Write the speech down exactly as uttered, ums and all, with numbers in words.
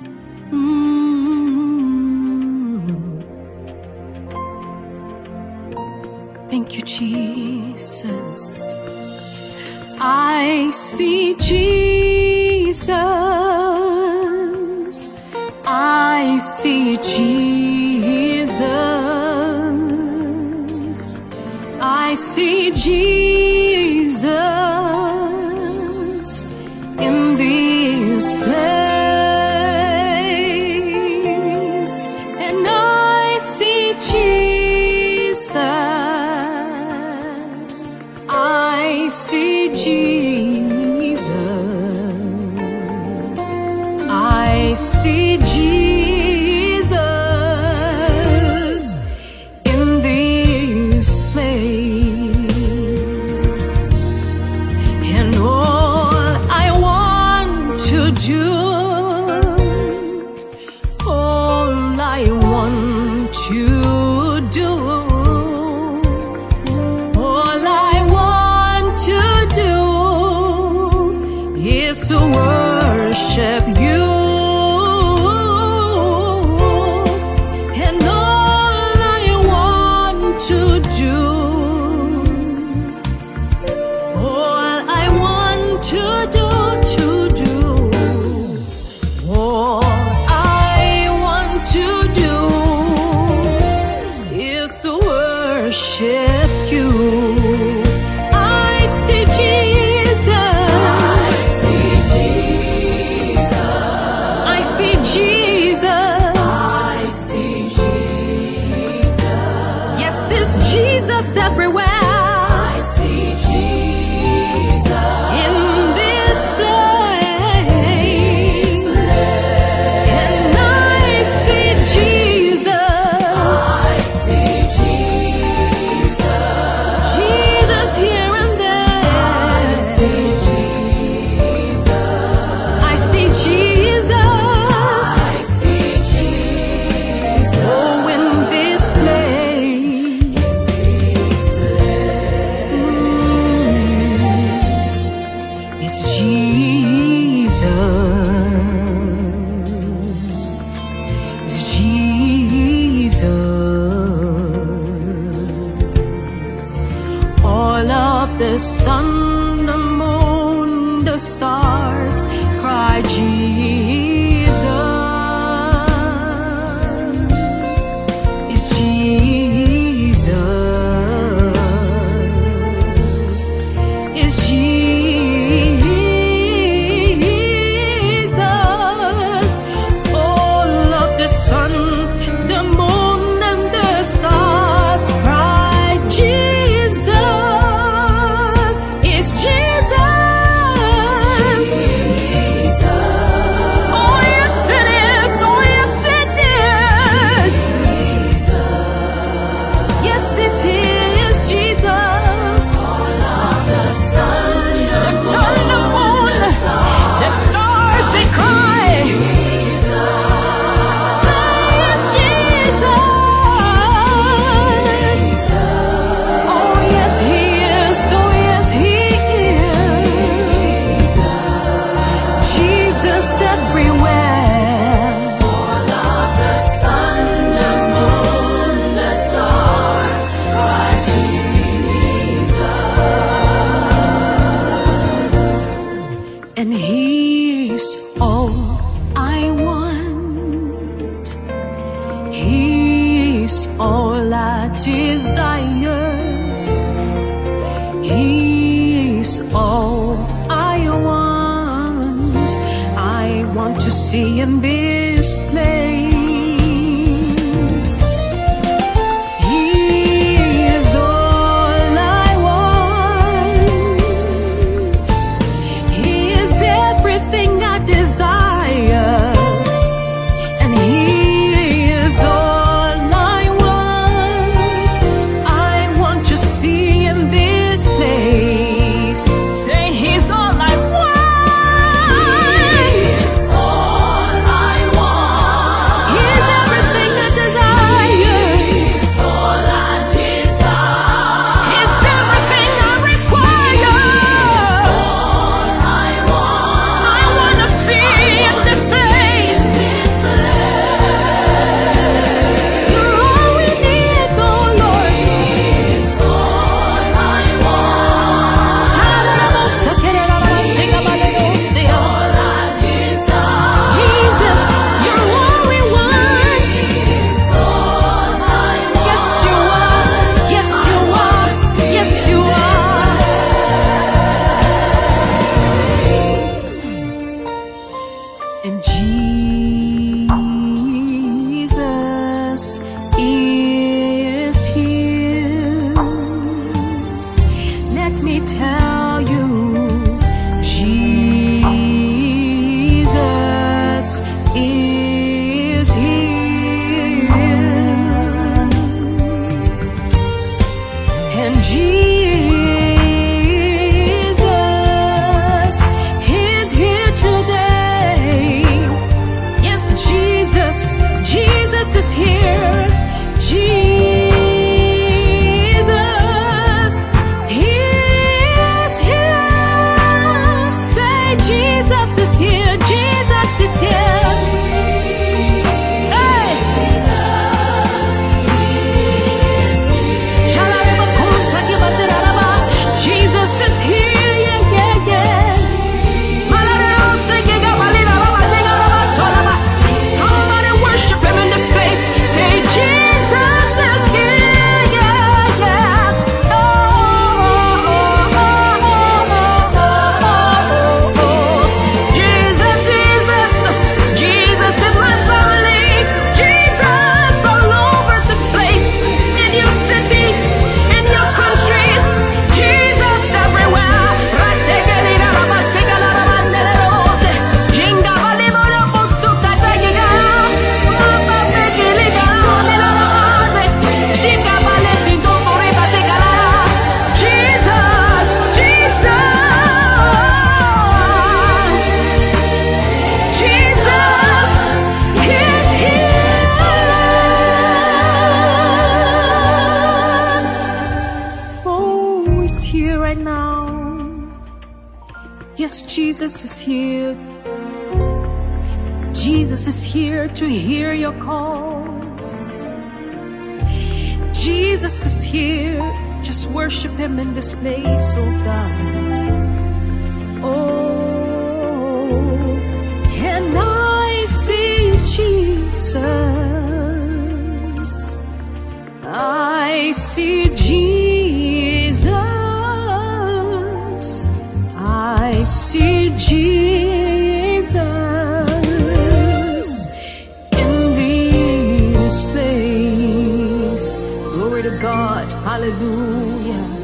Thank you, Jesus. I see Jesus. I see Jesus. I see Jesus in this place, and I see Jesus. I see Jesus. I see Jesus in this place, and all I want to do, all I want to do, to worship you, and all I want to do, all I want to do, to do, all I want to do is to worship you. I see Jesus. Jesus everywhere. I see Jesus in this place, and I see Jesus. I see Jesus, Jesus here and there. I see Jesus. I see Jesus. I see Jesus. Oh, in this place. The sun, the moon, the stars cry Jesus. It's Jesus. It's Jesus. All of the sun, the moon, and the stars cry Jesus. And He's all I want. He's all I desire. He's all I want. I want to see in this place. And Jesus is here. Let me tell you, Jesus is here. And Jesus is here today. Yes, Jesus, Jesus is here. Jesus, He is here. Say, Jesus is here. Jesus is here. Hey. Jesus is here. Yeah, yeah, yeah. Somebody worship Him in this place. Say, Jesus is here. Yeah, yeah. Oh, oh, oh, oh, oh, oh. Jesus, Jesus, Jesus in my family. Jesus all over this place. In your city, in your country. Jesus everywhere. Yes, Jesus is here. Jesus is here to hear your call. Jesus is here. Just worship Him in this place, oh God. Oh, and I see Jesus. I see Jesus. I see Jesus in this place. Glory to God. Hallelujah.